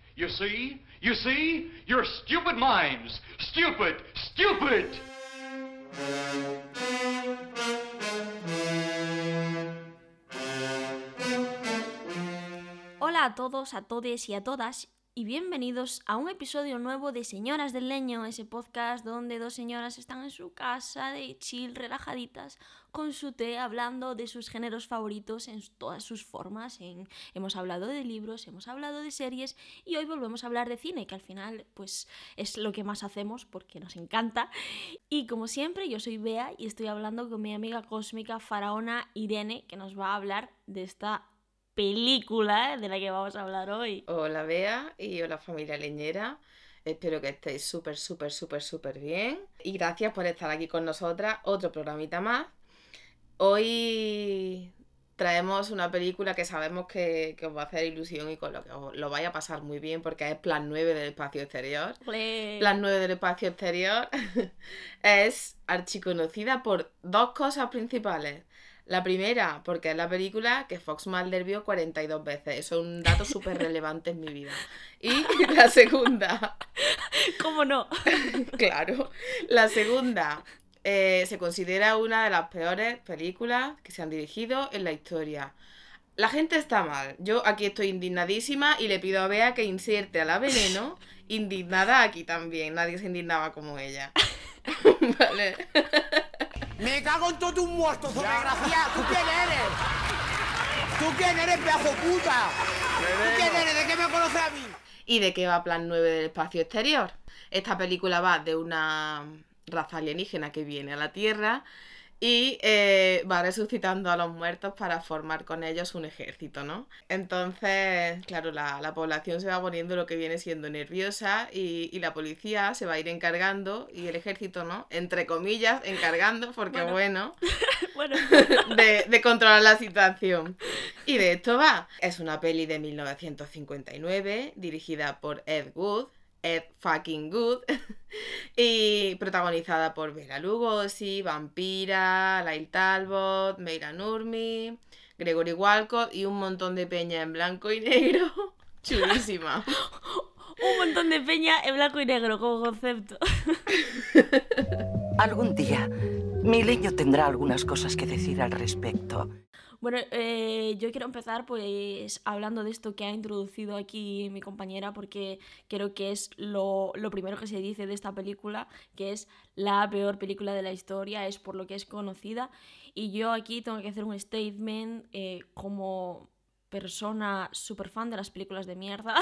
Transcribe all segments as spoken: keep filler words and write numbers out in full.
You see? You see? You're stupid minds. Stupid! Stupid! Hola a todos, a todes y a todas, y bienvenidos a un episodio nuevo de Señoras del Leño, ese podcast donde dos señoras están en su casa de chill, relajaditas, con su té, hablando de sus géneros favoritos en todas sus formas. En, hemos hablado de libros, hemos hablado de series y hoy volvemos a hablar de cine, que al final pues es lo que más hacemos porque nos encanta. Y como siempre, yo soy Bea y estoy hablando con mi amiga cósmica faraona Irene, que nos va a hablar de esta película de la que vamos a hablar hoy. Hola Bea y hola familia leñera, espero que estéis súper súper súper súper bien y gracias por estar aquí con nosotras, otro programita más. Hoy traemos una película que sabemos que, que os va a hacer ilusión y con lo que os lo vais a pasar muy bien porque es Plan nueve del espacio exterior. ¡Olé! Plan nueve del espacio exterior es archiconocida por dos cosas principales. La primera, porque es la película que Fox Mulder vio cuarenta y dos veces. Eso es un dato súper relevante en mi vida. Y la segunda... ¿Cómo no? Claro. La segunda, eh, se considera una de las peores películas que se han dirigido en la historia. La gente está mal. Yo aquí estoy indignadísima y le pido a Bea que inserte a la Veneno indignada aquí también. Nadie se indignaba como ella. Vale. Me cago en todo un muerto, desgraciado. ¿Tú quién eres? ¿Tú quién eres, pedazo puta? ¿Tú quién eres? ¿De qué me conoces a mí? ¿Y de qué va Plan nueve del espacio exterior? Esta película va de una raza alienígena que viene a la Tierra y eh, va resucitando a los muertos para formar con ellos un ejército, ¿no? Entonces, claro, la, la población se va poniendo lo que viene siendo nerviosa y, y la policía se va a ir encargando y el ejército, ¿no? Entre comillas, encargando, porque bueno, bueno. de, de controlar la situación. Y de esto va. Es una peli de mil novecientos cincuenta y nueve, dirigida por Ed Wood, Ed fucking Good, y protagonizada por Bela Lugosi, Vampira, Lyle Talbot, Meira Nurmi, Gregory Walcott y un montón de peña en blanco y negro. Chulísima. Un montón de peña en blanco y negro como concepto. Algún día, mi leño tendrá algunas cosas que decir al respecto. Bueno, eh, yo quiero empezar pues hablando de esto que ha introducido aquí mi compañera, porque creo que es lo, lo primero que se dice de esta película, que es la peor película de la historia, es por lo que es conocida, y yo aquí tengo que hacer un statement eh, como persona súper fan de las películas de mierda.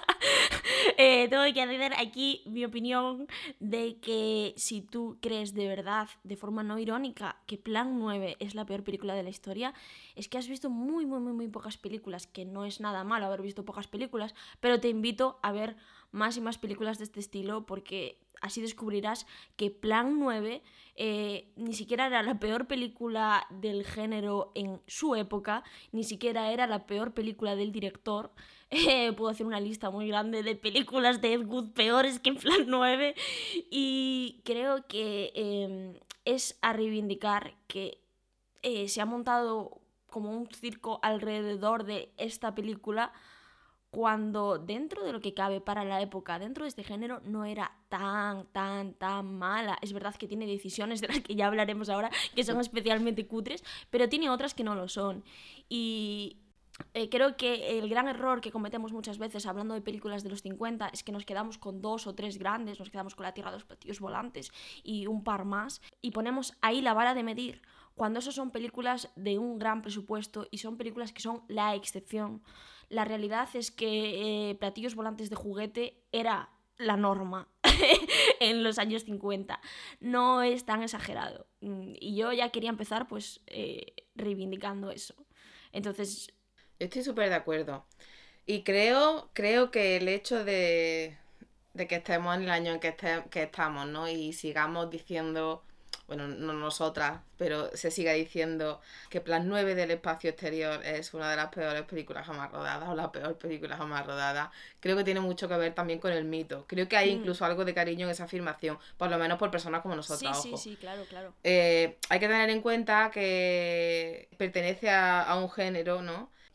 eh, tengo que hacer aquí mi opinión de que si tú crees de verdad, de forma no irónica, que Plan nueve es la peor película de la historia, es que has visto muy, muy, muy, muy pocas películas, que no es nada malo haber visto pocas películas, pero te invito a ver más y más películas de este estilo porque así descubrirás que Plan nueve eh, ni siquiera era la peor película del género en su época, ni siquiera era la peor película del director. Eh, puedo hacer una lista muy grande de películas de Ed Wood peores que Plan nueve y creo que eh, es a reivindicar que eh, se ha montado como un circo alrededor de esta película cuando dentro de lo que cabe para la época, dentro de este género, no era tan, tan, tan mala. Es verdad que tiene decisiones de las que ya hablaremos ahora, que son especialmente cutres, pero tiene otras que no lo son. Y eh, creo que el gran error que cometemos muchas veces hablando de películas de los cincuenta es que nos quedamos con dos o tres grandes, nos quedamos con La Tierra de los Platillos Volantes y un par más, y ponemos ahí la vara de medir, cuando eso son películas de un gran presupuesto y son películas que son la excepción. La realidad es que eh, Platillos Volantes de juguete era la norma en los años cincuenta. No es tan exagerado. Y yo ya quería empezar pues eh, reivindicando eso. Entonces... Estoy súper de acuerdo. Y creo, creo que el hecho de, de que estemos en el año en que, este, que estamos, ¿no? Y sigamos diciendo... Bueno, no nosotras, pero se siga diciendo que Plan nueve del espacio exterior es una de las peores películas jamás rodadas o la peor película jamás rodada. Creo que tiene mucho que ver también con el mito. Creo que hay mm. incluso algo de cariño en esa afirmación, por lo menos por personas como nosotras, sí, ojo. Sí, sí, claro, claro. Eh, hay que tener en cuenta que pertenece a, a un género, ¿no?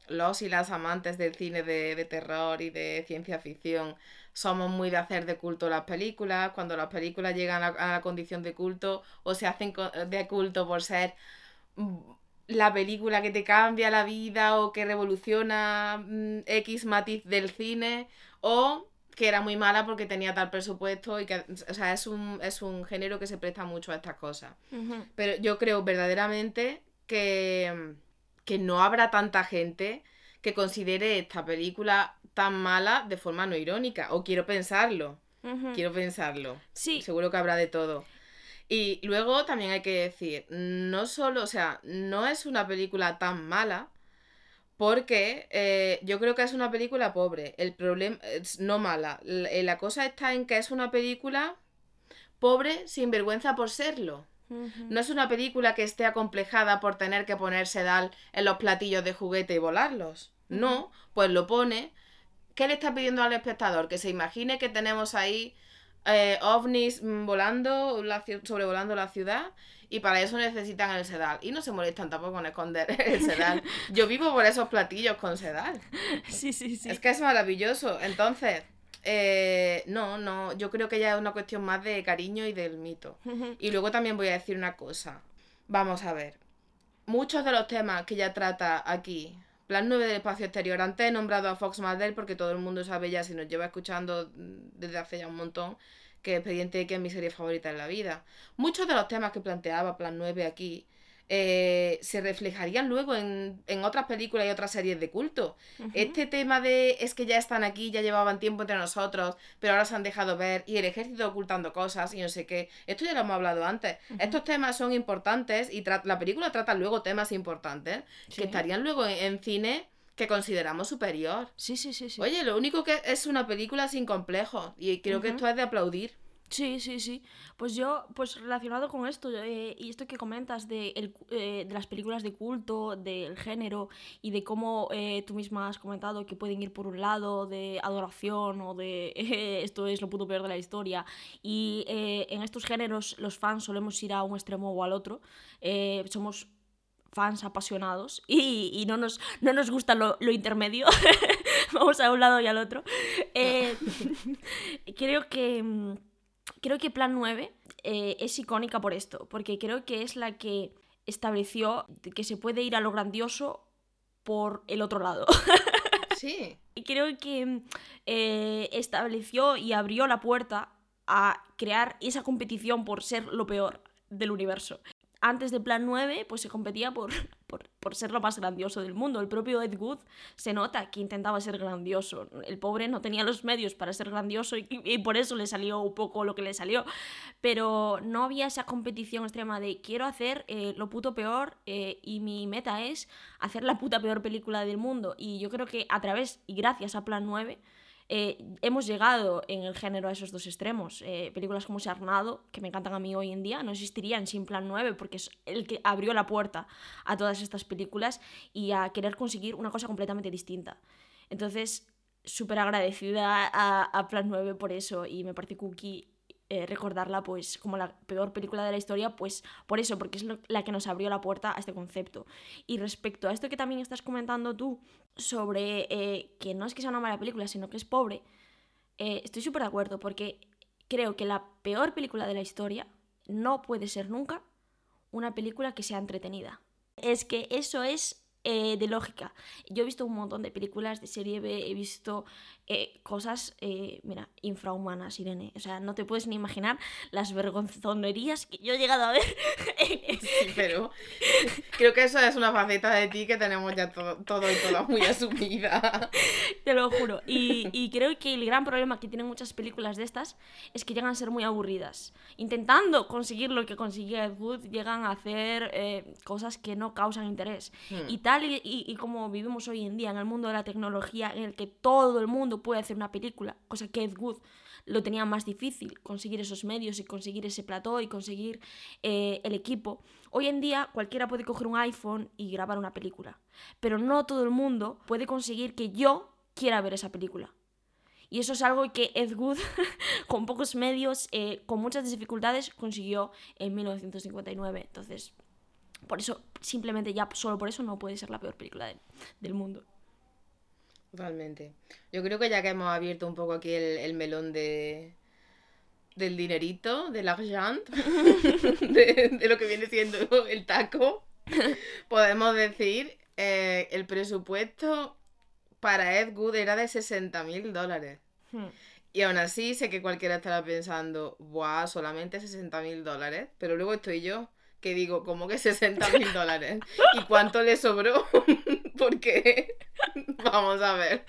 los y las amantes del cine de, de terror y de ciencia ficción somos muy de hacer de culto las películas. Cuando las películas llegan a, a la condición de culto o se hacen de culto por ser la película que te cambia la vida o que revoluciona mmm, X matiz del cine, o que era muy mala porque tenía tal presupuesto y que, o sea, es un, es un género que se presta mucho a estas cosas. Uh-huh. Pero yo creo verdaderamente que, que no habrá tanta gente que considere esta película tan mala de forma no irónica, o quiero pensarlo, uh-huh. quiero pensarlo. Sí. Seguro que habrá de todo. Y luego también hay que decir, no solo, o sea, no es una película tan mala, porque eh, yo creo que es una película pobre. El problema, no mala, la, la cosa está en que es una película pobre sin vergüenza por serlo. Uh-huh. No es una película que esté acomplejada por tener que poner sedal en los platillos de juguete y volarlos. Uh-huh. No, pues lo pone. ¿Qué le está pidiendo al espectador? Que se imagine que tenemos ahí Eh, ovnis volando, la, sobrevolando la ciudad, y para eso necesitan el sedal. Y no se molestan tampoco en esconder el sedal. Yo vivo por esos platillos con sedal. Sí, sí, sí. Es que es maravilloso. Entonces, eh, no, no, yo creo que ya es una cuestión más de cariño y del mito. Uh-huh. Y luego también voy a decir una cosa. Vamos a ver. Muchos de los temas que ya trata aquí, Plan nueve del espacio exterior, antes he nombrado a Fox Mulder porque todo el mundo sabe ya, si nos lleva escuchando desde hace ya un montón, que Expediente X es mi serie favorita en la vida. Muchos de los temas que planteaba Plan nueve aquí eh, se reflejarían luego en, en otras películas y otras series de culto. Uh-huh. Este tema de es que ya están aquí, ya llevaban tiempo entre nosotros, pero ahora se han dejado ver, y el ejército ocultando cosas y no sé qué, esto ya lo hemos hablado antes. Uh-huh. Estos temas son importantes y tra- la película trata luego temas importantes, sí, que estarían luego en, en cine que consideramos superior. Sí, sí, sí, sí. Oye, lo único que es una película sin complejos, y creo uh-huh. que esto es de aplaudir. Sí, sí, sí. Pues yo, pues relacionado con esto, eh, y esto que comentas de, el, eh, de las películas de culto, del género, y de cómo eh, tú misma has comentado que pueden ir por un lado de adoración o de eh, esto es lo puto peor de la historia, y eh, en estos géneros los fans solemos ir a un extremo o al otro, eh, somos fans apasionados y, y no, nos, no nos gusta lo, lo intermedio, vamos a un lado y al otro. Eh, creo que... Creo que Plan nueve eh, es icónica por esto, porque creo que es la que estableció que se puede ir a lo grandioso por el otro lado. Sí. Y creo que eh, estableció y abrió la puerta a crear esa competición por ser lo peor del universo. Antes de Plan nueve, pues se competía por, por, por ser lo más grandioso del mundo. El propio Ed Wood se nota que intentaba ser grandioso. El pobre no tenía los medios para ser grandioso y, y por eso le salió un poco lo que le salió. Pero no había esa competición extrema de quiero hacer eh, lo puto peor eh, y mi meta es hacer la puta peor película del mundo. Y yo creo que a través y gracias a Plan nueve... Eh, hemos llegado en el género a esos dos extremos. Eh, películas como Sharknado, que me encantan a mí hoy en día, no existirían sin Plan nueve, porque es el que abrió la puerta a todas estas películas y a querer conseguir una cosa completamente distinta. Entonces, súper agradecida a, a Plan nueve por eso, y me parece cookie eh, recordarla pues como la peor película de la historia, pues por eso, porque es lo, la que nos abrió la puerta a este concepto. Y respecto a esto que también estás comentando tú, sobre eh, que no es que sea una mala película, sino que es pobre, eh, estoy súper de acuerdo, porque creo que la peor película de la historia no puede ser nunca una película que sea entretenida. Es que eso es eh, de lógica. Yo he visto un montón de películas de serie B, he visto eh, cosas, eh, mira, infrahumanas, Irene. O sea, no te puedes ni imaginar las vergonzonerías que yo he llegado a ver. Sí, pero creo que eso es una faceta de ti que tenemos ya todo, todo y toda muy asumida. Te lo juro. Y, y creo que el gran problema que tienen muchas películas de estas es que llegan a ser muy aburridas. Intentando conseguir lo que conseguía Ed Wood, llegan a hacer eh, cosas que no causan interés. Hmm. Y tal y, y, y como vivimos hoy en día en el mundo de la tecnología, en el que todo el mundo puede hacer una película, cosa que Ed Wood lo tenía más difícil, conseguir esos medios y conseguir ese plató y conseguir eh, el equipo. Hoy en día cualquiera puede coger un iPhone y grabar una película, pero no todo el mundo puede conseguir que yo quiera ver esa película. Y eso es algo que Ed Wood, con pocos medios, eh, con muchas dificultades, consiguió en mil novecientos cincuenta y nueve. Entonces, por eso, simplemente ya solo por eso no puede ser la peor película de, del mundo. Totalmente. Yo creo que ya que hemos abierto un poco aquí el, el melón de del dinerito, del argent, de, de lo que viene siendo el taco, podemos decir eh, el presupuesto para Ed Wood era de sesenta mil dólares. Hmm. Y aún así sé que cualquiera estará pensando, ¡buah! Solamente sesenta mil dólares. Pero luego estoy yo, que digo, ¿cómo que sesenta mil dólares? ¿Y cuánto le sobró? Porque, vamos a ver.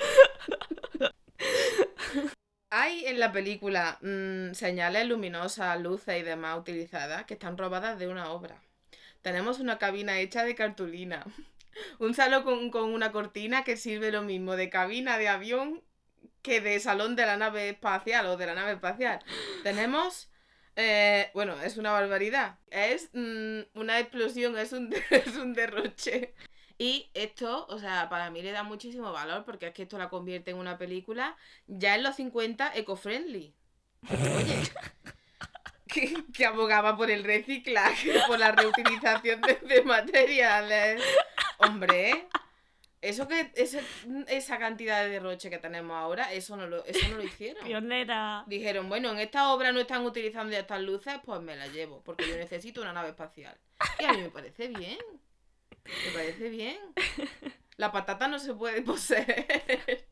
Hay en la película mmm, señales luminosas, luces y demás utilizadas que están robadas de una obra. Tenemos una cabina hecha de cartulina. Un salón con, con una cortina que sirve lo mismo de cabina de avión que de salón de la nave espacial o de la nave espacial. Tenemos... Eh, bueno, es una barbaridad. Es mmm, una explosión, es un, es un derroche. Y esto, o sea, para mí le da muchísimo valor porque es que esto la convierte en una película ya en los cincuenta eco-friendly. Oye, que, que abogaba por el reciclaje, por la reutilización de, de materiales. Hombre, eso que ese, esa cantidad de derroche que tenemos ahora, eso no lo, eso no lo hicieron. Pionera. Dijeron, bueno, en esta obra no están utilizando ya estas luces, pues me las llevo, porque yo necesito una nave espacial. Y a mí me parece bien. Me parece bien. La patata no se puede poseer.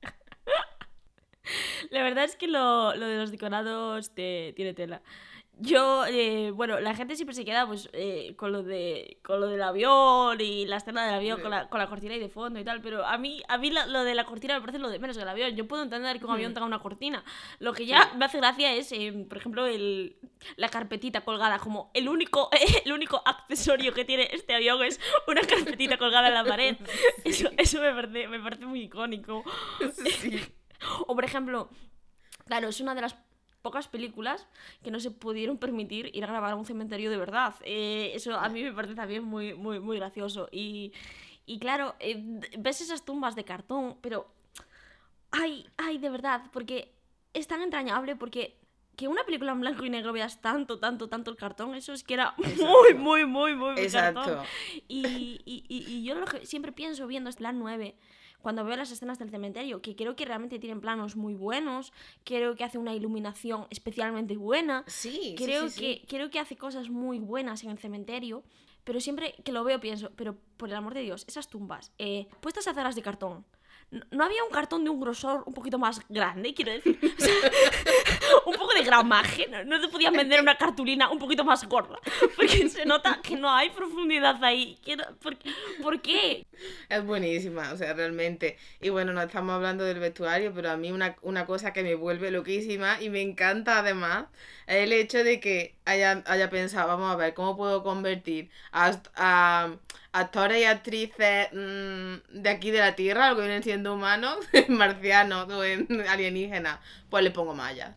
La verdad es que lo, lo de los decorados te, tiene tela. Yo, eh, bueno, la gente siempre se queda pues eh, con lo de con lo del avión y la escena del avión, Sí. con la, con la cortina ahí de fondo y tal, pero a mí, a mí la- lo de la cortina me parece lo de menos que el avión. Yo puedo entender que un avión Hmm. tenga una cortina. Lo que ya Sí. me hace gracia es, eh, por ejemplo, el, la carpetita colgada, como el único, el único accesorio que tiene este avión es una carpetita colgada en la pared. Eso, eso me parece, me parece muy icónico. Sí. O por ejemplo, claro, es una de las pocas películas que no se pudieron permitir ir a grabar a un cementerio de verdad. Eh, eso a mí me parece también muy, muy, muy gracioso. Y, y claro, eh, ves esas tumbas de cartón, pero... Ay, ay, de verdad, porque es tan entrañable, porque que una película en blanco y negro veas tanto, tanto, tanto el cartón, eso es que era muy, Exacto. muy, muy, muy, muy cartón. Exacto. Y, y, y, y yo lo que siempre pienso viendo este plan nueve, cuando veo las escenas del cementerio, que creo que realmente tienen planos muy buenos, creo que hace una iluminación especialmente buena, Sí, creo, sí, sí, que, sí. creo que hace cosas muy buenas en el cementerio, pero siempre que lo veo pienso, pero por el amor de Dios, esas tumbas, eh, puestas a hacerlas de cartón, ¿no, no había un cartón de un grosor un poquito más grande, quiero decir? O sea, un poco de gramaje, ¿no? No te podían vender una cartulina un poquito más gorda, porque se nota que no hay profundidad ahí. Quiero- ¿Por, ¿por qué? Es buenísima, o sea, realmente. Y bueno, no estamos hablando del vestuario, pero a mí una, una cosa que me vuelve loquísima y me encanta además es el hecho de que haya, haya pensado, vamos a ver, ¿cómo puedo convertir a, act- a actores y actrices mmm, de aquí de la Tierra, lo que vienen siendo humanos, en marcianos o en alienígenas? Pues le pongo mallas.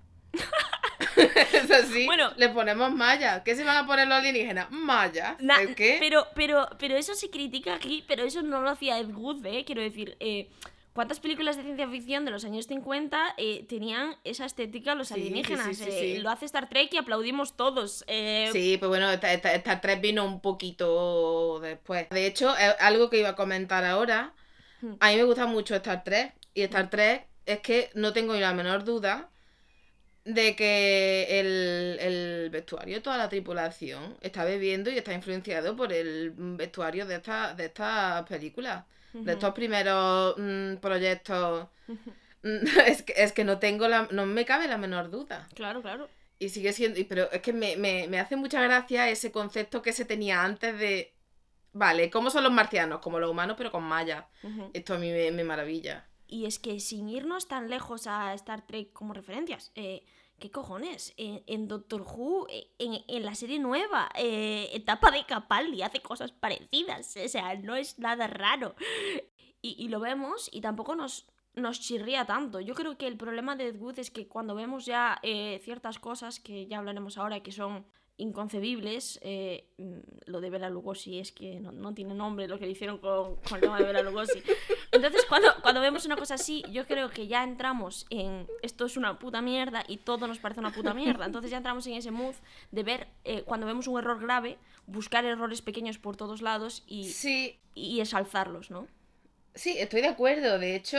Es así, Bueno. le ponemos mallas. ¿Qué se van a poner los alienígenas? Mallas. Na- ¿El qué? Pero, pero, pero eso se critica aquí, pero eso no lo hacía Ed Wood, ¿eh? Quiero decir, eh, ¿cuántas películas de ciencia ficción de los años cincuenta eh, tenían esa estética los Sí, sí, alienígenas? sí, sí, Eh, sí. Lo hace Star Trek y aplaudimos todos. Eh, Sí, pues bueno, esta, esta, esta tres vino un poquito después. De hecho, es algo que iba a comentar ahora. Hmm. A mí me gusta mucho Star Trek. Y Star Trek es que no tengo ni la menor duda de que el, el vestuario, toda la tripulación, está bebiendo y está influenciado por el vestuario de esta, de estas películas. De estos primeros mm, proyectos. Mm, Es que, es que no tengo la, no me cabe la menor duda. Claro, claro. Y sigue siendo, y- pero es que me, me, me hace mucha gracia ese concepto que se tenía antes de, vale, ¿cómo son los marcianos? Como los humanos, pero con mallas. Ujú. Esto a mí me, me maravilla. Y es que sin irnos tan lejos a Star Trek como referencias, eh, ¿qué cojones? En, en Doctor Who, eh, en, en la serie nueva, eh, etapa de Capaldi hace cosas parecidas, o sea, no es nada raro. Y, y lo vemos y tampoco nos, nos chirría tanto. Yo creo que el problema de Ed Wood es que cuando vemos ya eh, ciertas cosas, que ya hablaremos ahora, que son inconcebibles, eh, mm, lo de Bela Lugosi es que no, no tiene nombre lo que le hicieron con, con el tema de Bela Lugosi. Entonces cuando, cuando vemos una cosa así, yo creo que ya entramos en esto es una puta mierda y todo nos parece una puta mierda. Entonces ya entramos en ese mood de ver, eh, cuando vemos un error grave, buscar errores pequeños por todos lados y, Sí, y ensalzarlos, ¿no? sí, estoy de acuerdo. De hecho,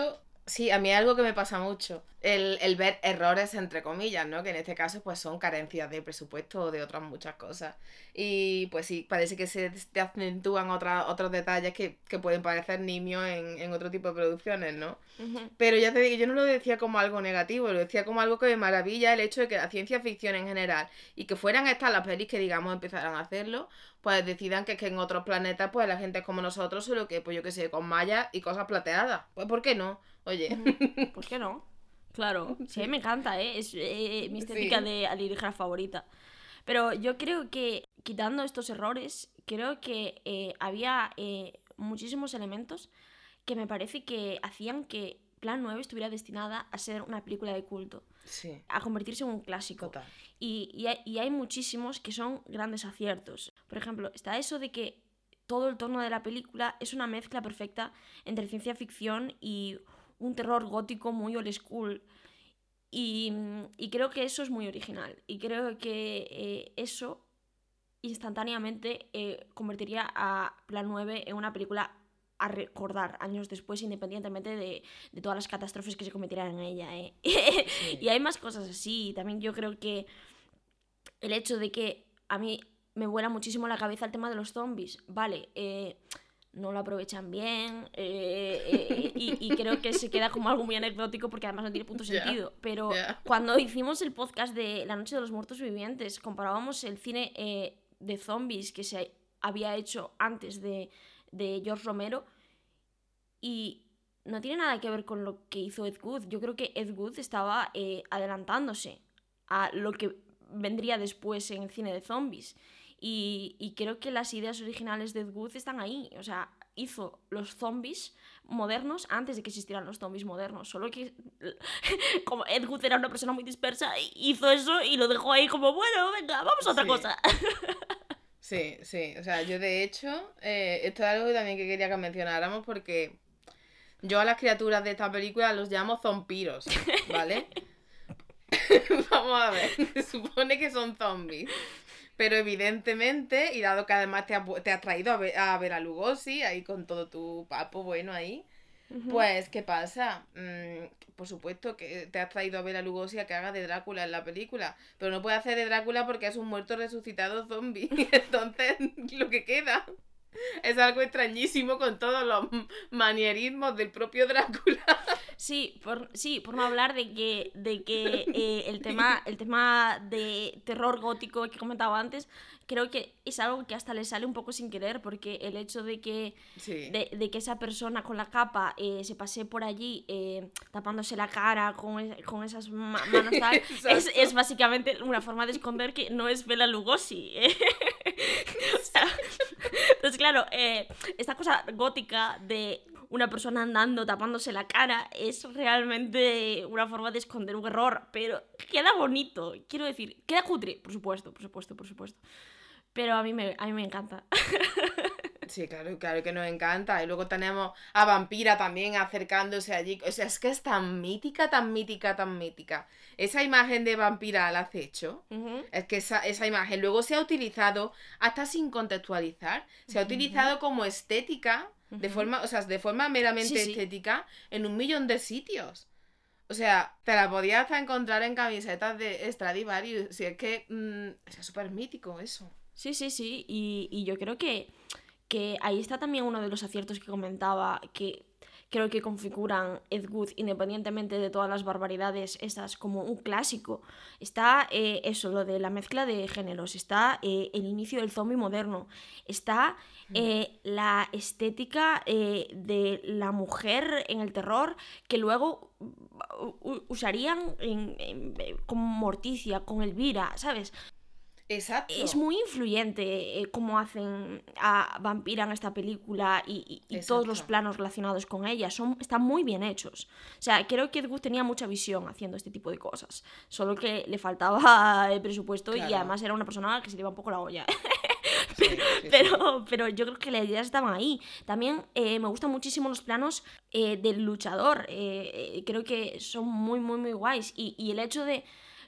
Sí, a mí es algo que me pasa mucho, el, el ver errores entre comillas, ¿no? Que en este caso pues son carencias de presupuesto o de otras muchas cosas. Y pues sí, parece que se te acentúan otras otros detalles que, que pueden parecer nimios en, en otro tipo de producciones, ¿no? Ujú. Pero ya te digo, yo no lo decía como algo negativo, lo decía como algo que me maravilla el hecho de que la ciencia ficción en general y que fueran estas las pelis que digamos empezaran a hacerlo, pues decidan que, que en otros planetas pues la gente es como nosotros, solo que pues yo que sé, con mallas y cosas plateadas. Pues ¿por qué no? Oye. Ujú. ¿Por qué no? Claro, sí, a mí me encanta, ¿eh? Es eh, mi estética Sí. de alienígena favorita. Pero yo creo que, quitando estos errores, creo que eh, había eh, muchísimos elementos que me parece que hacían que Plan nueve estuviera destinada a ser una película de culto, Sí, a convertirse en un clásico. total. Y, y, hay, y hay muchísimos que son grandes aciertos. Por ejemplo, está eso de que todo el tono de la película es una mezcla perfecta entre ciencia ficción y un terror gótico muy old school. Y, y creo que eso es muy original. Y creo que eh, eso instantáneamente eh, convertiría a Plan nueve en una película a recordar años después, independientemente de, de todas las catástrofes que se cometieran en ella. ¿eh? Sí. Y hay más cosas así. También yo creo que el hecho de que a mí me vuela muchísimo la cabeza el tema de los zombies. Vale, eh, no lo aprovechan bien eh, eh, y, y creo que se queda como algo muy anecdótico porque además no tiene punto Ya, sentido. Pero ya. cuando hicimos el podcast de La Noche de los Muertos Vivientes, comparábamos el cine eh, de zombies que se había hecho antes de, de George Romero y no tiene nada que ver con lo que hizo Ed Wood. Yo creo que Ed Wood estaba eh, adelantándose a lo que vendría después en el cine de zombies. Y, y creo que las ideas originales de Ed Wood están ahí. O sea, hizo los zombies modernos antes de que existieran los zombies modernos. Solo que como Ed Wood era una persona muy dispersa, hizo eso y lo dejó ahí como, bueno, venga, vamos a otra Sí. cosa. Sí, sí. O sea, yo de hecho, eh, esto es algo que también que quería que mencionáramos porque yo a las criaturas de esta película los llamo zompiros, ¿vale? Vamos a ver, se supone que son zombies. Pero evidentemente, y dado que además te ha, te ha traído a ver, a ver a Lugosi, ahí con todo tu papo bueno ahí, pues, ¿qué pasa? Mm, por supuesto que te has traído a ver a Lugosi a que haga de Drácula en la película, pero no puede hacer de Drácula porque es un muerto resucitado zombie. Entonces, lo que queda es algo extrañísimo con todos los manierismos del propio Drácula. Sí, por, sí, por no hablar de que, de que eh, el, tema, el tema de terror gótico que comentaba antes, creo que es algo que hasta le sale un poco sin querer, porque el hecho de que, Sí. de, de que esa persona con la capa eh, se pase por allí eh, tapándose la cara con, es- con esas ma- manos tal, es, Exacto. es básicamente una forma de esconder que no es Bela Lugosi. ¿eh? O sea, entonces, claro, eh, esta cosa gótica de una persona andando tapándose la cara es realmente una forma de esconder un error, pero queda bonito, quiero decir, queda cutre, por supuesto, por supuesto, por supuesto. Pero a mí me, a mí me encanta. Sí, claro, claro que nos encanta. Y luego tenemos a Vampira también acercándose allí. O sea, es que es tan mítica, tan mítica, tan mítica. Esa imagen de Vampira al acecho, Ujú. es que esa, esa imagen luego se ha utilizado hasta sin contextualizar. Se ha utilizado como estética, de Ujú. forma, o sea, de forma meramente Sí, sí. estética, en un millón de sitios. O sea, te la podías hasta encontrar en camisetas de Stradivarius. Si es que mm, es súper mítico eso. Sí, sí, sí. Y, y yo creo que, que ahí está también uno de los aciertos que comentaba, que creo que configuran Ed Wood, independientemente de todas las barbaridades, esas como un clásico. Está eh, eso, lo de la mezcla de géneros, está eh, el inicio del zombie moderno, está eh, la estética eh, de la mujer en el terror, que luego u- u- usarían en, en- con Morticia, con Elvira, ¿sabes? Exacto. Es muy influyente eh, cómo hacen a Vampira en esta película y, y- y todos los Exacto. planos relacionados con ella. Son, están muy bien hechos. O sea, creo que Ed Wood tenía mucha visión haciendo este tipo de cosas. Solo que le faltaba el presupuesto y Claro. además era una persona que se le iba un poco la olla. Sí, sí, sí. Pero, pero yo creo que las ideas estaban ahí. También eh, me gustan muchísimo los planos eh, del luchador. Eh, eh, creo que son muy, muy, muy guays. Y, y el hecho de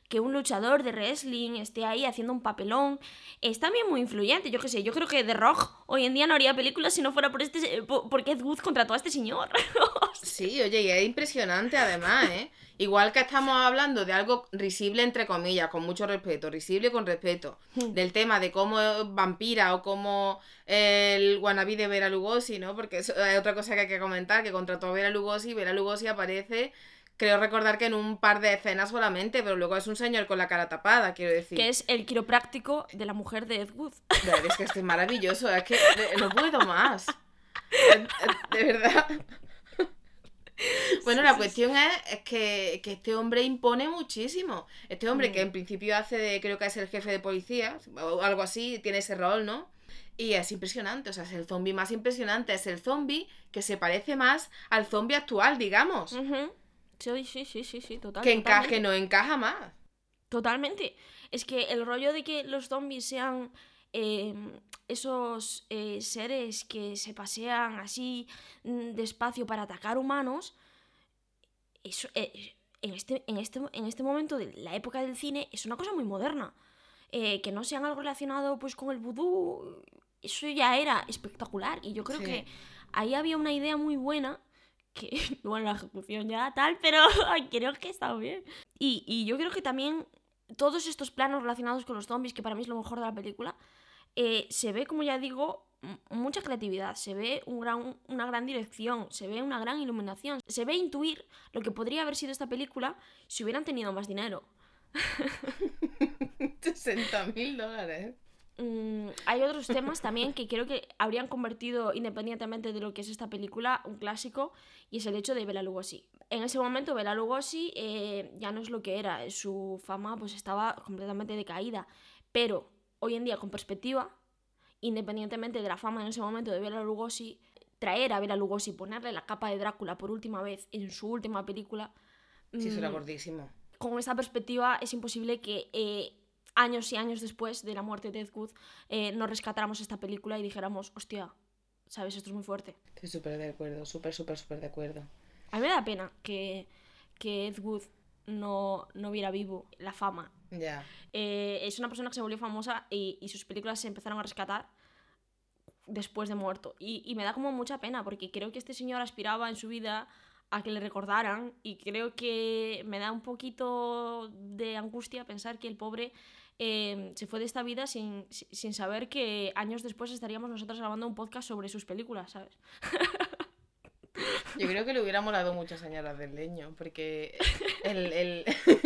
que un luchador de wrestling esté ahí haciendo un papelón, es también muy influyente. Yo qué sé, yo creo que The Rock hoy en día no haría películas si no fuera por este, por, porque Ed Wood contrató a este señor. Sí, oye, y es impresionante además, ¿eh? Igual que estamos hablando de algo risible, entre comillas, con mucho respeto, risible con respeto, del tema de cómo Vampira o cómo el wannabe de Bela Lugosi, ¿no? Porque eso es otra cosa que hay que comentar, que contrató a Bela Lugosi, Bela Lugosi aparece, creo recordar que en un par de escenas solamente, pero luego es un señor con la cara tapada, quiero decir. Que es el quiropráctico de la mujer de Ed Wood. De verdad, es que esto es maravilloso, es que no puedo más. De verdad... Bueno, la cuestión es, es que, que este hombre impone muchísimo. Este hombre que en principio hace de, creo que es el jefe de policía, o algo así, tiene ese rol, ¿no? Y es impresionante, o sea, es el zombie más impresionante, es el zombie que se parece más al zombie actual, digamos. Uh-huh. Sí, sí, sí, sí, sí, total, que encaje, totalmente. no encaja más. Totalmente. Es que el rollo de que los zombies sean eh, esos eh, seres que se pasean así mm, despacio para atacar humanos, eso, eh, en, este, en, este, en este momento de la época del cine es una cosa muy moderna. Eh, que no sean algo relacionado pues con el vudú, eso ya era espectacular. Y yo creo Sí. que ahí había una idea muy buena, que bueno, la ejecución ya tal, pero creo que está bien. Y, y yo creo que también todos estos planos relacionados con los zombies, que para mí es lo mejor de la película, eh, se ve, como ya digo, m- mucha creatividad, se ve un gran, una gran dirección, se ve una gran iluminación, se ve intuir lo que podría haber sido esta película si hubieran tenido más dinero. sesenta mil dólares. Mm, hay otros temas también que creo que habrían convertido, independientemente de lo que es esta película, un clásico, y es el hecho de Bela Lugosi. En ese momento Bela Lugosi eh, ya no es lo que era, su fama pues estaba completamente decaída, pero hoy en día con perspectiva, independientemente de la fama en ese momento de Bela Lugosi, traer a Bela Lugosi, ponerle la capa de Drácula por última vez en su última película, Sí, eso era mm, gordísimo. con esta perspectiva es imposible que eh, años y años después de la muerte de Ed Wood eh, nos rescatáramos esta película y dijéramos, hostia, ¿sabes? Esto es muy fuerte. Estoy súper de acuerdo, súper, súper, súper de acuerdo. A mí me da pena que, que Ed Wood no, no viera vivo la fama. Ya. Eh, es una persona que se volvió famosa y, y sus películas se empezaron a rescatar después de muerto. Y, y me da como mucha pena porque creo que este señor aspiraba en su vida a que le recordaran y creo que me da un poquito de angustia pensar que el pobre eh, se fue de esta vida sin, sin saber que años después estaríamos nosotros grabando un podcast sobre sus películas, ¿sabes? Yo creo que le hubiera molado mucho a Señoras del Leño, porque el, el,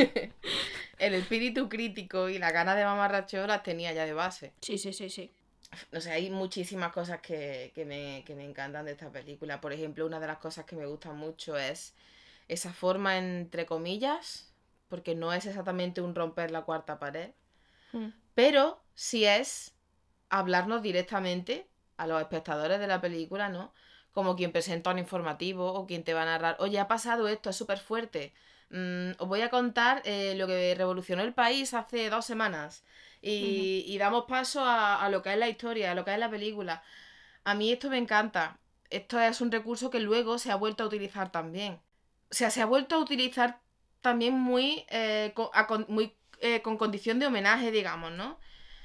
el espíritu crítico y la gana de mamarracheo las tenía ya de base. Sí, sí, sí, sí. No sé, hay muchísimas cosas que, que, me, que me encantan de esta película. Por ejemplo, una de las cosas que me gusta mucho es esa forma, entre comillas, porque no es exactamente un romper la cuarta pared, Mm. pero sí es hablarnos directamente a los espectadores de la película, ¿no? Como quien presenta un informativo o quien te va a narrar, oye, ha pasado esto, es súper fuerte. Mm, os voy a contar eh, lo que revolucionó el país hace dos semanas. Y, uh-huh. y damos paso a, a lo que es la historia, a lo que es la película. A mí esto me encanta. Esto es un recurso que luego se ha vuelto a utilizar también. O sea, se ha vuelto a utilizar también muy, eh, con, a, con, muy eh, con condición de homenaje, digamos, ¿no?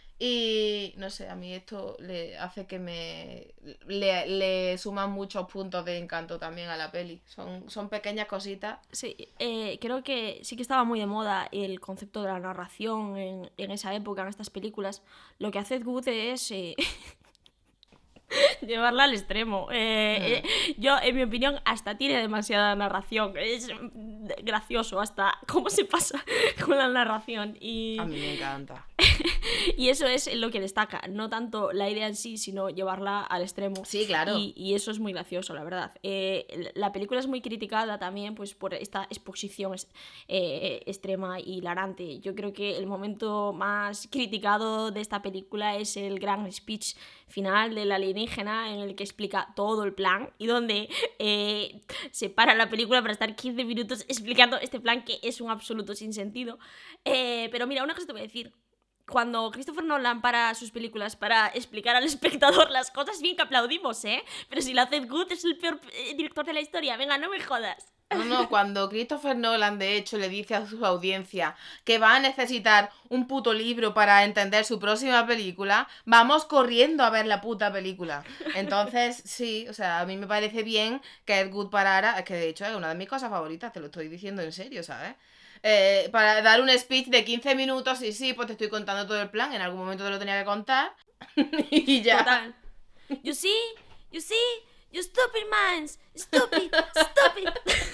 Y no sé, a mí esto le hace que me le, le suman muchos puntos de encanto también a la peli. Son, son pequeñas cositas. Sí, eh, creo que sí que estaba muy de moda el concepto de la narración en, en esa época, en estas películas. Lo que hace Ed Wood es eh, llevarla al extremo. Eh, mm. eh, yo, en mi opinión, hasta tiene demasiada narración. Es gracioso hasta cómo se pasa con la narración. Y... A mí me encanta. Y eso es lo que destaca, no tanto la idea en sí, sino llevarla al extremo. Sí, claro. Y, y eso es muy gracioso, la verdad. Eh, la película es muy criticada también pues, por esta exposición eh, extrema y hilarante. Yo creo que el momento más criticado de esta película es el gran speech final del alienígena en el que explica todo el plan y donde eh, se para la película para estar quince minutos explicando este plan que es un absoluto sinsentido. Eh, pero mira, una cosa te voy a decir. Cuando Christopher Nolan para sus películas para explicar al espectador las cosas, bien que aplaudimos, ¿eh? Pero si lo hace Ed Wood, es el peor director de la historia. Venga, no me jodas. No, no, cuando Christopher Nolan, de hecho, le dice a su audiencia que va a necesitar un puto libro para entender su próxima película, vamos corriendo a ver la puta película. Entonces, sí, o sea, a mí me parece bien que Ed Wood parara, es que de hecho es una de mis cosas favoritas, te lo estoy diciendo en serio, ¿sabes? Eh, para dar un speech de quince minutos y sí, pues te estoy contando todo el plan, en algún momento te lo tenía que contar y ya. Total. You see, you see, you stupid minds, stupid, stupid.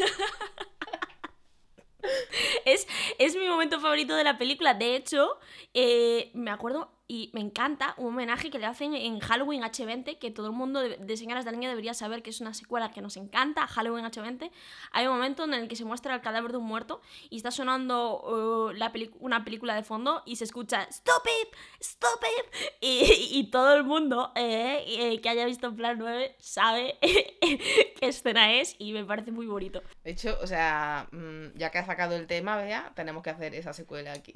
es, es mi momento favorito de la película. De hecho, eh, me acuerdo y me encanta un homenaje que le hacen en Halloween hache veinte, que todo el mundo de, de Señoras del Niño debería saber que es una secuela que nos encanta, Halloween hache veinte. Hay un momento en el que se muestra el cadáver de un muerto y está sonando uh, la peli- una película de fondo y se escucha "Stupid, stupid", y, y todo el mundo eh, eh, que haya visto Plan nueve sabe qué escena es y me parece muy bonito. De hecho, o sea, ya que has sacado el tema, Bea, tenemos que hacer esa secuela aquí.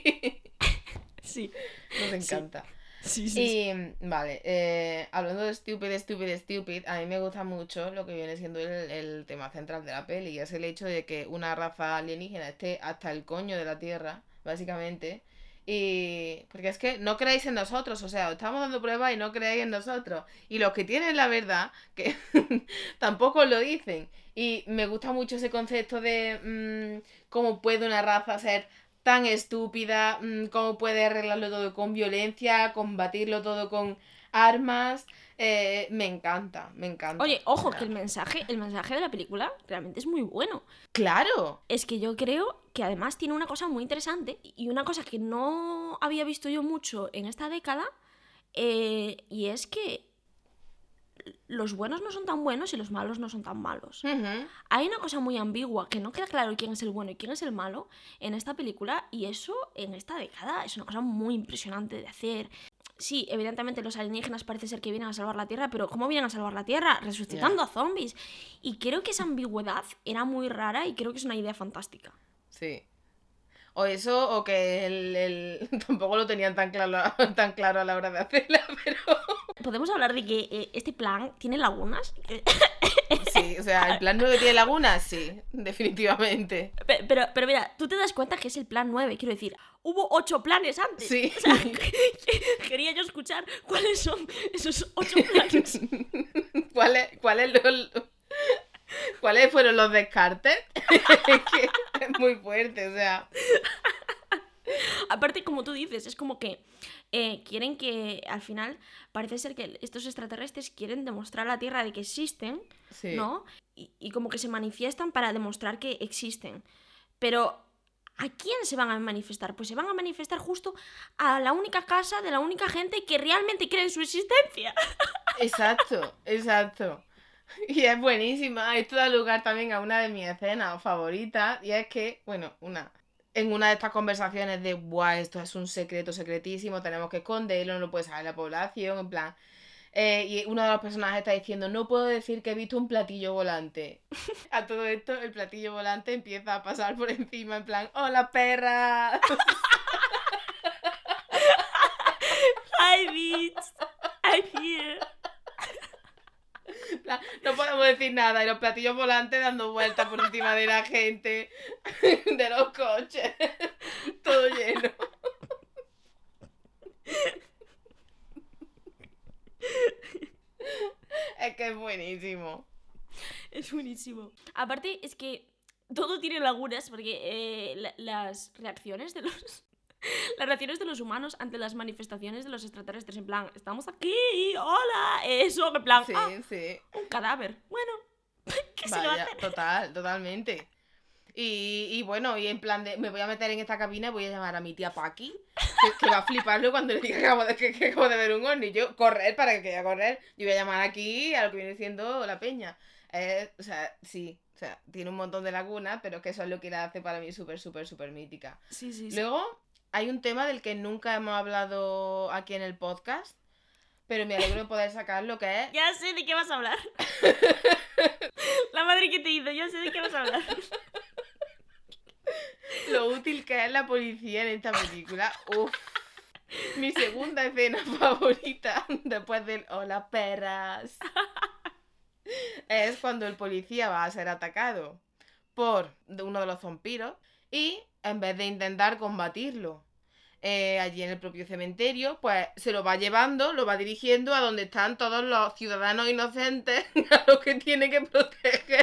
Sí. Nos encanta. Sí, sí, Y, sí. Vale, eh, hablando de stupid, stupid, stupid, a mí me gusta mucho lo que viene siendo el, el tema central de la peli, y es el hecho de que una raza alienígena esté hasta el coño de la Tierra, básicamente. Y porque es que no creéis en nosotros, o sea, os estamos dando pruebas y no creéis en nosotros. Y los que tienen la verdad, que tampoco lo dicen. Y me gusta mucho ese concepto de mmm, cómo puede una raza ser tan estúpida, mmm, cómo puede arreglarlo todo con violencia, combatirlo todo con armas. Eh, me encanta, me encanta. Oye, ojo, o sea, que el mensaje, el mensaje de la película realmente es muy bueno. ¡claro! Es que yo creo que además tiene una cosa muy interesante y una cosa que no había visto yo mucho en esta década, eh, y es que los buenos no son tan buenos y los malos no son tan malos. Uh-huh. Hay una cosa muy ambigua que no queda claro quién es el bueno y quién es el malo en esta película, y eso en esta década es una cosa muy impresionante de hacer. Sí, evidentemente los alienígenas parece ser que vienen a salvar la Tierra, pero ¿cómo vienen a salvar la Tierra? Resucitando Yeah. a zombies. Y creo que esa ambigüedad era muy rara y creo que es una idea fantástica. Sí. O eso, o que el, el... tampoco lo tenían tan claro, tan claro a la hora de hacerla, pero... Podemos hablar de que eh, este plan tiene lagunas. Sí, o sea, ¿el plan nueve tiene lagunas? Sí, definitivamente. Pe- Pero, pero mira, tú te das cuenta que es el plan nueve, quiero decir, hubo ocho planes antes. Sí. O sea, quería yo escuchar cuáles son esos ocho planes. ¿Cuáles cuáles los... ¿Cuáles fueron los descartes? Es que es muy fuerte, o sea... Aparte, como tú dices, es como que eh, quieren que, al final, parece ser que estos extraterrestres quieren demostrar a la Tierra de que existen, Sí. ¿no? Y, y como que se manifiestan para demostrar que existen. Pero, ¿a quién se van a manifestar? Pues se van a manifestar justo a la única casa de la única gente que realmente cree en su existencia. Exacto, exacto. Y es buenísima. Esto da lugar también a una de mis escenas favoritas. Y es que, bueno, una... En una de estas conversaciones de, buah, esto es un secreto secretísimo, tenemos que esconderlo, no lo puede saber la población, en plan... Eh, y uno de los personajes está diciendo, no puedo decir que he visto un platillo volante. A todo esto, el platillo volante empieza a pasar por encima, en plan, ¡hola, perra! Hi, bitch. I'm here. En plan, no podemos decir nada, y los platillos volantes dando vueltas por encima de la gente, de los coches, todo lleno. Es que es buenísimo. Es buenísimo. Aparte, es que todo tiene lagunas porque eh, la- las reacciones de los... Las reacciones de los humanos ante las manifestaciones de los extraterrestres, en plan, estamos aquí, hola, eso, en plan, Sí, ah, sí. un cadáver. Bueno, ¿qué se le va a Vaya, hacer? total, totalmente. Y, y bueno, y en plan de, me voy a meter en esta cabina y voy a llamar a mi tía Paqui, que, que va a fliparlo cuando le diga que acabo de, que, que acabo de ver un ovni. Yo, correr, para que quede a correr. Yo voy a llamar aquí a lo que viene siendo la peña. Eh, o sea, sí, o sea, tiene un montón de lagunas, pero es que eso es lo que la hace para mí súper, súper, súper mítica. Sí, sí, sí. Luego, hay un tema del que nunca hemos hablado aquí en el podcast, pero me alegro de poder sacarlo, que es... Ya sé de qué vas a hablar. La madre que te hizo, ya sé de qué vas a hablar. lo útil que es la policía en esta película. Uf. Mi segunda escena favorita después del hola perras es cuando el policía va a ser atacado por uno de los vampiros y en vez de intentar combatirlo eh, allí en el propio cementerio, pues se lo va llevando, lo va dirigiendo a donde están todos los ciudadanos inocentes a los que tiene que proteger.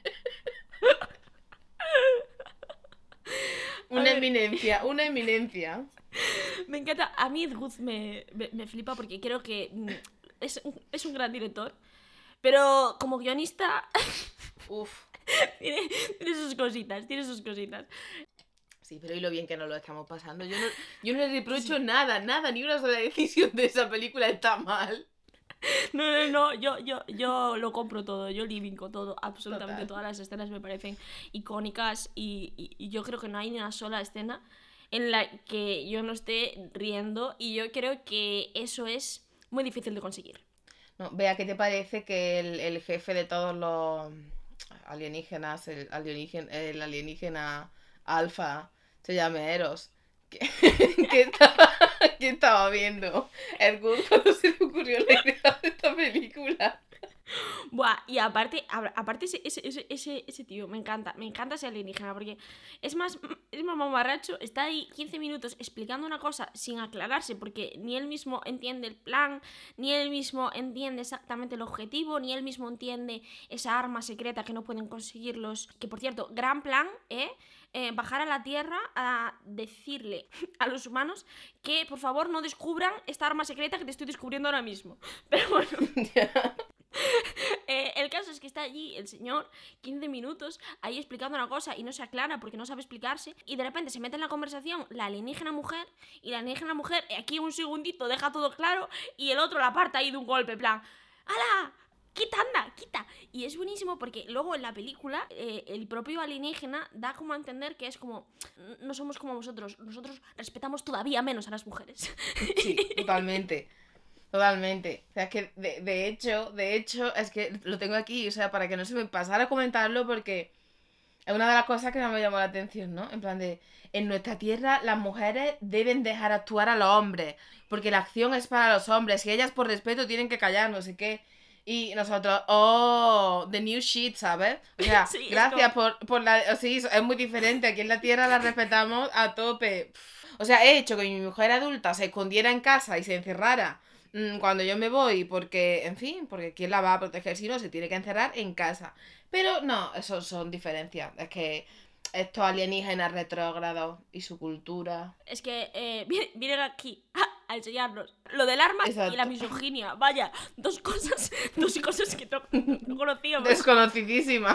Una eminencia, una eminencia. Me encanta. A mí Ed Wood me, me, me flipa porque creo que mm, es, un, es un gran director. Pero como guionista Uf. tiene, tiene sus cositas, tiene sus cositas. Sí, pero y lo bien que nos lo estamos pasando. Yo no, yo no le reprocho nada, nada, ni una sola decisión de esa película está mal. No, no, no, yo, yo, yo lo compro todo, yo livinco todo, absolutamente Total. todas las escenas me parecen icónicas y, y, y yo creo que no hay ni una sola escena en la que yo no esté riendo y yo creo que eso es muy difícil de conseguir. No, Bea, ¿qué te parece que el, el jefe de todos los alienígenas, el alienígena, el alienígena alfa, se llame Eros? ¿Qué, ¿Qué, estaba, ¿Qué estaba viendo Ed Wood cuando se le ocurrió la idea de esta película? Buah, y aparte, a- aparte ese, ese, ese, ese, ese tío, me encanta, me encanta ese alienígena, porque es más, es más mamarracho, está ahí quince minutos explicando una cosa sin aclararse, porque ni él mismo entiende el plan, ni él mismo entiende exactamente el objetivo, ni él mismo entiende esa arma secreta que no pueden conseguir los... Que por cierto, gran plan, ¿eh? Eh, bajar a la Tierra a decirle a los humanos que por favor no descubran esta arma secreta que te estoy descubriendo ahora mismo. Pero bueno... Eh, el caso es que está allí el señor quince minutos ahí explicando una cosa y no se aclara porque no sabe explicarse y de repente se mete en la conversación la alienígena mujer y la alienígena mujer aquí un segundito deja todo claro y el otro la aparta ahí de un golpe, en plan ¡hala! ¡Quita, anda! ¡Quita! Y es buenísimo porque luego en la película eh, el propio alienígena da como a entender que es como no somos como vosotros, nosotros respetamos todavía menos a las mujeres. Sí, totalmente. Totalmente. O sea, es que de, de hecho, de hecho, es que lo tengo aquí, o sea, para que no se me pasara a comentarlo porque es una de las cosas que más me llamó la atención, ¿no? En plan de, en nuestra tierra las mujeres deben dejar actuar a los hombres, porque la acción es para los hombres y ellas por respeto tienen que callar, no sé qué. Y nosotros, oh, the new shit, ¿sabes? O sea, Sí, es gracias como- por, por la... Sí, es muy diferente, aquí en la tierra la respetamos a tope. O sea, he hecho que mi mujer adulta se escondiera en casa y se encerrara mm, cuando yo me voy, porque, en fin, porque ¿quién la va a proteger si no? Se tiene que encerrar en casa. Pero no, eso son diferencias. Es que estos alienígenas retrógrados y su cultura... Es que eh, viene- vienen aquí a, a enseñarnos lo del arma Exacto. y la misoginia. Vaya, dos cosas, dos cosas que no, no conocíamos. Desconocidísima.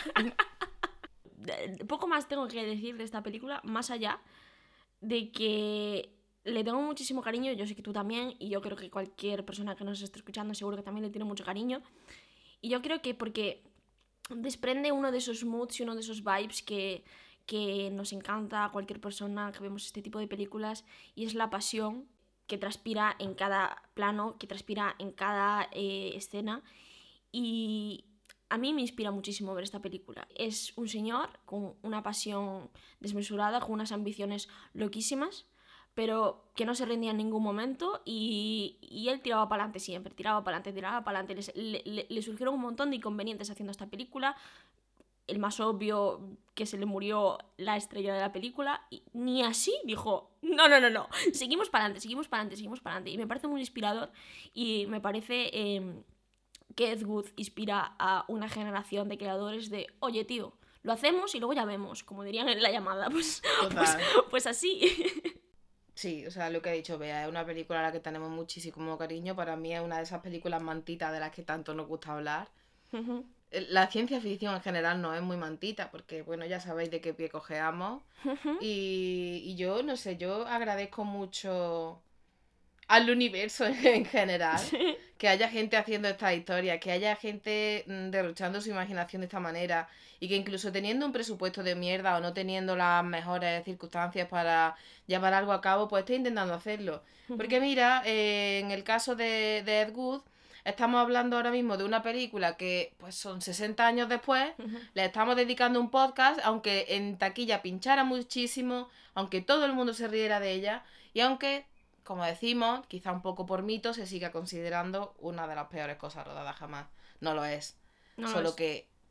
De- Poco más tengo que decir de esta película, más allá de que le tengo muchísimo cariño, yo sé que tú también, y yo creo que cualquier persona que nos esté escuchando seguro que también le tiene mucho cariño. Y yo creo que porque desprende uno de esos moods y uno de esos vibes que, que nos encanta a cualquier persona que vemos este tipo de películas, y es la pasión que transpira en cada plano, que transpira en cada eh, escena. Y a mí me inspira muchísimo ver esta película. Es un señor con una pasión desmesurada, con unas ambiciones loquísimas, pero que no se rendía en ningún momento y, y él tiraba para adelante siempre, tiraba para adelante, tiraba para adelante. Le, le, le surgieron un montón de inconvenientes haciendo esta película. El más obvio, que se le murió la estrella de la película, y ni así dijo, no, no, no, no, seguimos para adelante, seguimos para adelante, seguimos para adelante. Y me parece muy inspirador y me parece eh, que Ed Wood inspira a una generación de creadores de, oye, tío, lo hacemos y luego ya vemos, como dirían en La Llamada, pues, pues, Total. pues así. Sí, o sea, lo que ha dicho Bea, es una película a la que tenemos muchísimo cariño. Para mí es una de esas películas mantitas de las que tanto nos gusta hablar. Ujú, La ciencia ficción en general no es muy mantita, porque, bueno, ya sabéis de qué pie cojeamos. ujú. Y, y yo, no sé, yo agradezco mucho al universo en general Sí. que haya gente haciendo esta historia, que haya gente mm, derrochando su imaginación de esta manera y que incluso teniendo un presupuesto de mierda o no teniendo las mejores circunstancias para llevar algo a cabo, pues esté intentando hacerlo. Porque mira, eh, en el caso de, de Ed Wood, estamos hablando ahora mismo de una película que pues son sesenta años después, Ujú. le estamos dedicando un podcast, aunque en taquilla pinchara muchísimo, aunque todo el mundo se riera de ella y aunque, como decimos, quizá un poco por mito, se siga considerando una de las peores cosas rodadas jamás. No lo es. No lo Solo es. que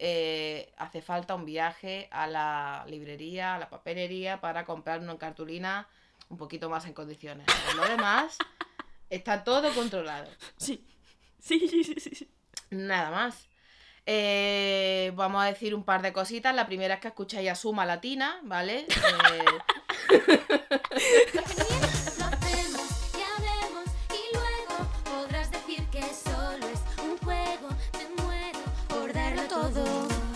eh, hace falta un viaje a la librería, a la papelería, para comprar una cartulina un poquito más en condiciones. Por lo demás, está todo controlado. Sí. Sí, sí, sí, sí. Nada más. Eh, vamos a decir un par de cositas. La primera es que escucháis a Suma Latina, ¿vale? Eh... Lo hacemos y hablemos y luego podrás decir que solo es un juego. Me muero por darlo todo.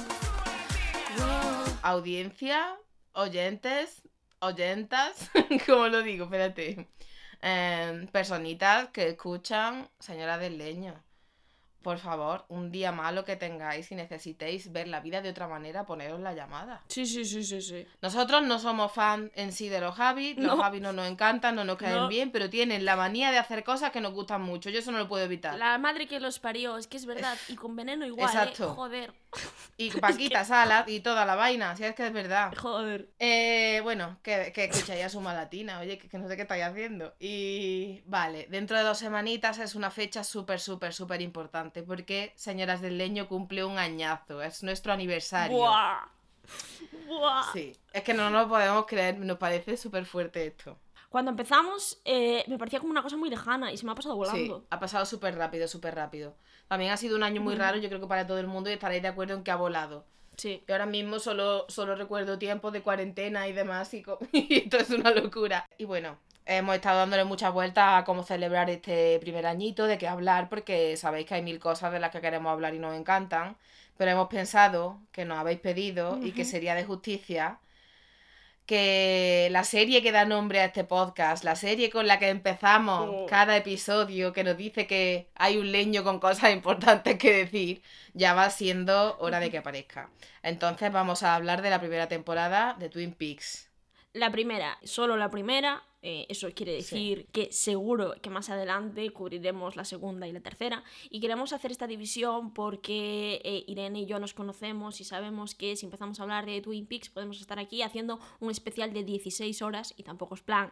Wow. Audiencia, oyentes, oyentas, ¿cómo lo digo? Espérate. Eh, personitas que escuchan Señora del Leño. Por favor, un día malo que tengáis y necesitéis ver la vida de otra manera, poneros la llamada. Sí, sí, sí, sí, sí. Nosotros no somos fan en sí de los Javis, los No. Javis no nos encantan, no nos caen No. bien, pero tienen la manía de hacer cosas que nos gustan mucho. Yo eso no lo puedo evitar. La madre que los parió, es que es verdad. Y con veneno igual, Exacto. ¿eh? Joder. Y Paquita Salas y toda la vaina, si es que es verdad. Joder. Eh, bueno, que, que escucháis a Suma Latina, oye, que, que no sé qué estáis haciendo. Y vale, dentro de dos semanitas es una fecha súper, súper, súper importante, porque Señoras del Leño cumple un añazo, es nuestro aniversario. Buah. Buah. Sí, es que no nos lo podemos creer, nos parece súper fuerte esto. Cuando empezamos, eh, me parecía como una cosa muy lejana y se me ha pasado Sí, volando. ha pasado súper rápido, súper rápido. También ha sido un año muy raro, yo creo que para todo el mundo, y estaréis de acuerdo en que ha volado. Sí. Yo ahora mismo solo, solo recuerdo tiempos de cuarentena y demás, y, co- y esto es una locura. Y bueno, hemos estado dándole muchas vueltas a cómo celebrar este primer añito, de qué hablar, porque sabéis que hay mil cosas de las que queremos hablar y nos encantan, pero hemos pensado que nos habéis pedido y que Ujú. sería de justicia que la serie que da nombre a este podcast, la serie con la que empezamos Oh. cada episodio, que nos dice que hay un leño con cosas importantes que decir, ya va siendo hora de que aparezca. Entonces vamos a hablar de la primera temporada de Twin Peaks. La primera, solo la primera, eh, eso quiere Sí. decir que seguro que más adelante cubriremos la segunda y la tercera. Y queremos hacer esta división porque eh, Irene y yo nos conocemos y sabemos que si empezamos a hablar de Twin Peaks podemos estar aquí haciendo un especial de dieciséis horas y tampoco es plan.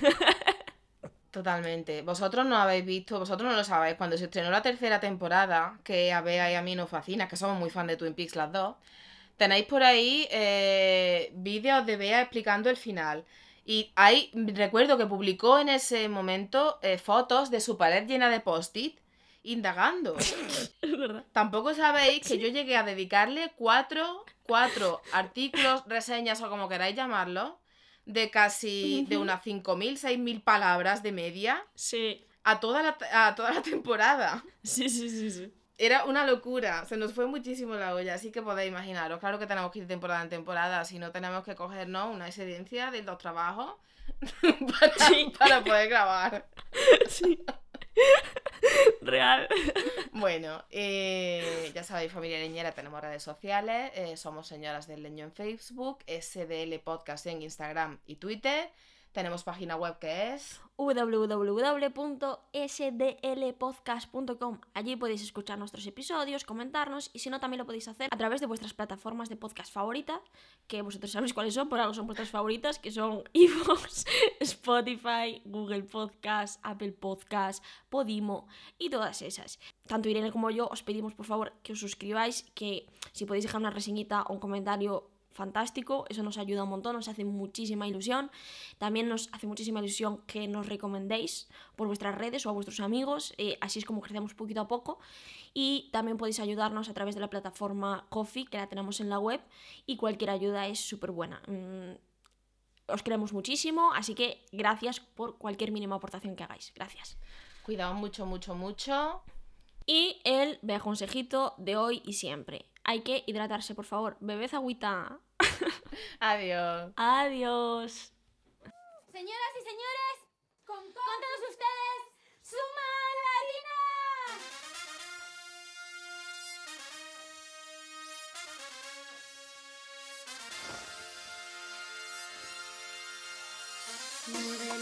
Totalmente. Vosotros no habéis visto, vosotros no lo sabéis, cuando se estrenó la tercera temporada, que a Bea y a mí nos fascina, que somos muy fan de Twin Peaks las dos, tenéis por ahí eh, vídeos de Bea explicando el final. Y hay, recuerdo que publicó en ese momento eh, fotos de su pared llena de post-it indagando. Es verdad. Tampoco sabéis que yo llegué a dedicarle cuatro, cuatro artículos, reseñas o como queráis llamarlo, de casi de Ujú. unas cinco mil, seis mil palabras de media Sí, a toda la, a toda la temporada. sí, sí, sí, sí. Era una locura, se nos fue muchísimo la olla, así que podéis imaginaros. Claro que tenemos que ir de temporada en temporada, si no tenemos que cogernos una excedencia de los trabajos para, Sí. para poder grabar. Sí. Real. Bueno, eh, ya sabéis, familia leñera, tenemos redes sociales, eh, somos Señoras del Leño en Facebook, S D L Podcast en Instagram y Twitter, tenemos página web que es... w w w punto s d l podcast punto com. Allí podéis escuchar nuestros episodios, comentarnos y si no también lo podéis hacer a través de vuestras plataformas de podcast favoritas, que vosotros sabéis cuáles son, por algo son vuestras favoritas, que son iVoox, Spotify, Google Podcast, Apple Podcast, Podimo y todas esas. Tanto Irene como yo os pedimos por favor que os suscribáis, que si podéis dejar una reseñita o un comentario fantástico, eso nos ayuda un montón, nos hace muchísima ilusión. También nos hace muchísima ilusión que nos recomendéis por vuestras redes o a vuestros amigos, eh, así es como crecemos poquito a poco. Y también podéis ayudarnos a través de la plataforma Ko-fi, que la tenemos en la web, y cualquier ayuda es súper buena. Mm, os queremos muchísimo, así que gracias por cualquier mínima aportación que hagáis. Gracias. Cuidaos mucho, mucho, mucho. Y el vea consejito de hoy y siempre. Hay que hidratarse, por favor. Bebed agüita. Adiós. Adiós. Señoras y señores, con, con todos ustedes, Suma Latina.